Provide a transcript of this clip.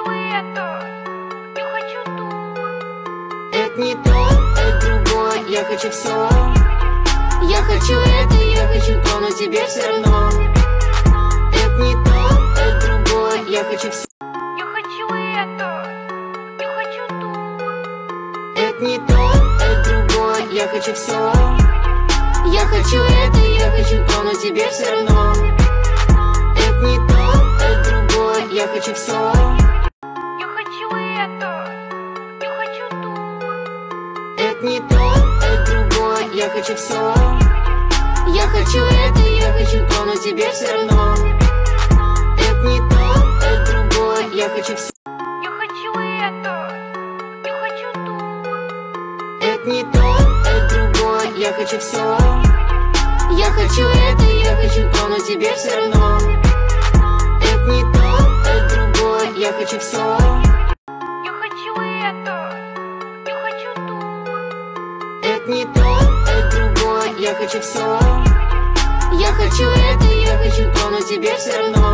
это, я хочу то. Это не то, это другое, я хочу все. Я хочу это, я хочу то, но тебе все равно. Это не то, это другое, я хочу все. Я хочу это, я хочу то. Это не то, это другое, я хочу все. Я хочу это, я хочу то, но тебе все равно. Это не то, это другое, я хочу все. Я хочу это, я хочу то. Это не то, это другое, я хочу все. Я хочу это, я хочу то, но тебе все равно. Это не то, это другое, я хочу все. Я хочу это, я хочу то. Это не то, это другое, я хочу все. Я хочу это, я хочу то, но тебе все равно. Это не то, это другое, я хочу все. Я хочу это, я хочу то. Это не то, это другое, я хочу все. Я хочу это, я хочу то, но тебе все равно.